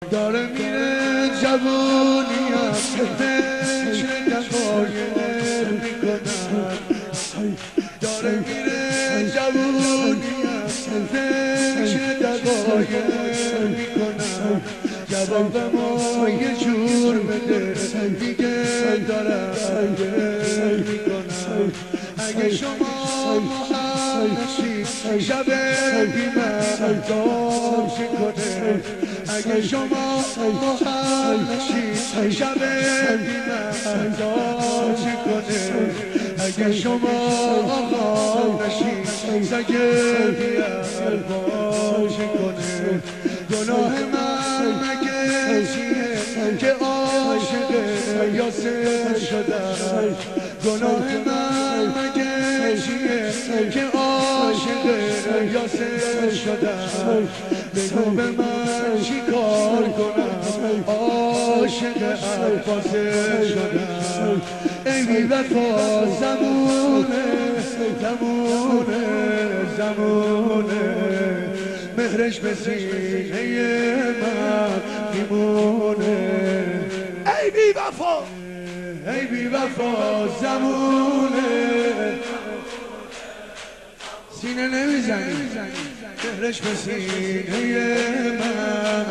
داره میره جوونیم فکر دقایق میکنم داره میره جوونیم فکر دقایق میکنم جواب ما یه جور بده دیگه دارم میکنم اگه شما محل نشید شب بیمه داشت کنه اگه شما محل نشید شب بیمه داشت کنه اگه شما آقا نشید سگه بیار باش کنه گناه من مگه چیه که عاشق یاسر شدم گناه من مگه چیه که عاشق یاسر شدم بگو به من چی کار کنم عاشق عباسه شدم ای بی وفا زمونه زمونه زمونه مهرش به سینه من میمونه ای بی وفا ای بی وفا زمونه سینه نمیزنی مهرش به سینه من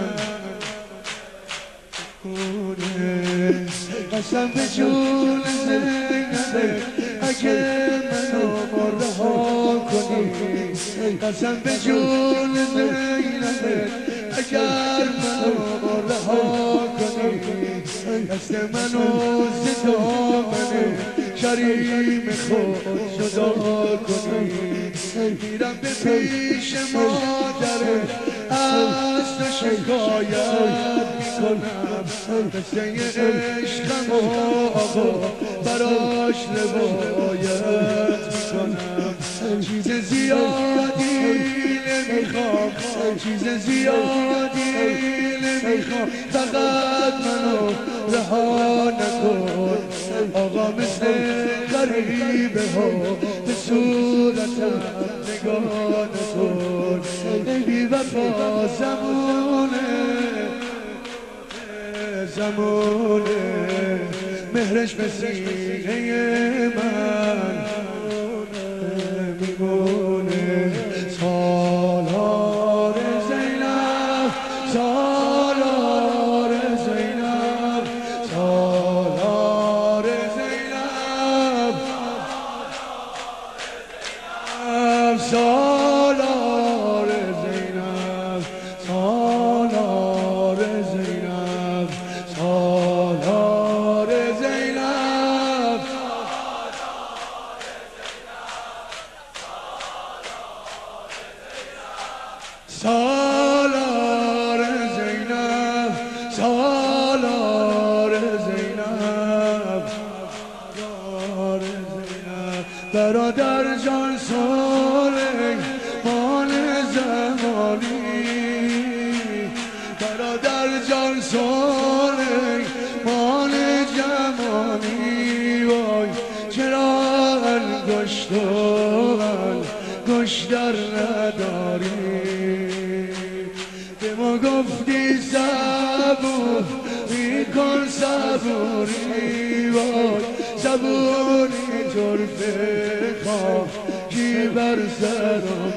میمونه قسم به جون زینبه اگه منو رها کنی قسم به جون زینبه اگر منو رها کنی دست منو ز دامن کریم خود جدا کنی میرم به پیش مادر از تو شکایت میکنم قصه عشقم آقا براش روایت میکنم چیز زیادی نمیخوام چیز زیادی نمیخوام فقط منو رها نکن آقا مثل غریبه ها به صورتم نگاه نکن ای بی وفا زمونه زمونه مهرش به سینه من میمونه سالار زینب سالار زینب سالار زینب سالار زینب سالار زینب سالار زینب سالار زینب سالار زینب سالار زینب برادر جان ساله مال زمانی برادر جان ساله مال جمانی وای چرا انگشت در نداری به ما گفتی صبور میکن صبوری وای صبوری طرفه خواه کی بر سرم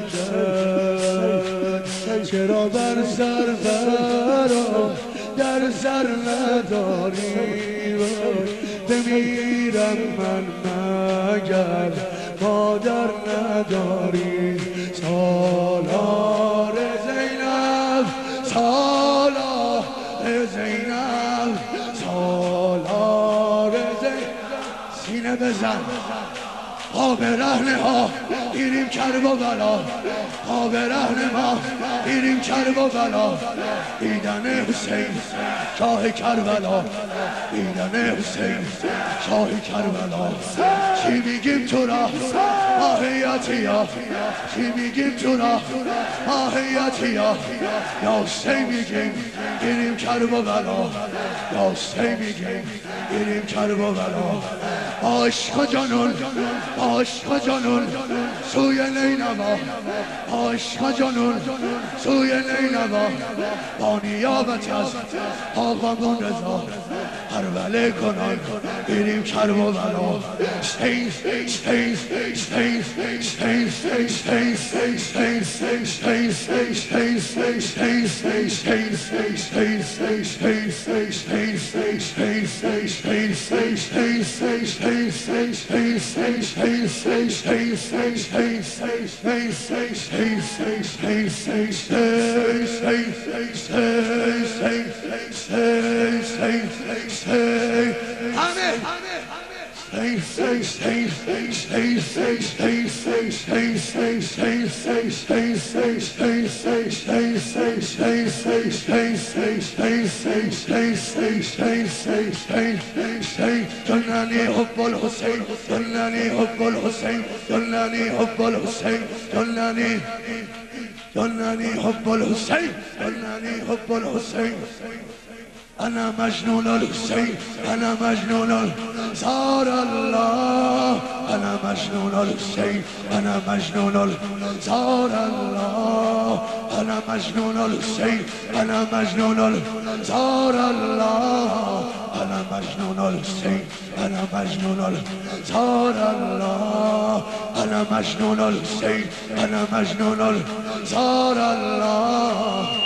کرد چرا بر سر برام در سر نداری وای بمیرم من مگر مادر نداری سالار زینب سالار زینب سالار زینب سینه بزن ها به رهن ها میریم کرب و بلا ها به رهن ما میریم کرب و بلا دیدن حسین شاه کربلا دیدن حسین شاه کربلا چی میگیم تو را ماهیتیا چی میگیم تو را ماهیتیا یا حسین میگیم میریم کرب و بلا یا حسین میگیم میریم کرب و بلا عشق جنون عشق جنون سوی نینوا عشق جنون سوی نینوا با نیابت از آقامون رضا هرولے کنان بریم کربلا سین سین سین سین سین جنني حب الحسين جنني حب الحسين جنني حب الحسين جنني حب الحسين جنني حب الحسين أنا مجنون الحسين أنا مجنون صار الله أنا مجنون الحسين أنا مجنون صار الله أنا مجنون الحسين أنا مجنون صار الله أنا مجنون الحسين أنا مجنون صار الله أنا مجنون الحسين أنا مجنون صار الله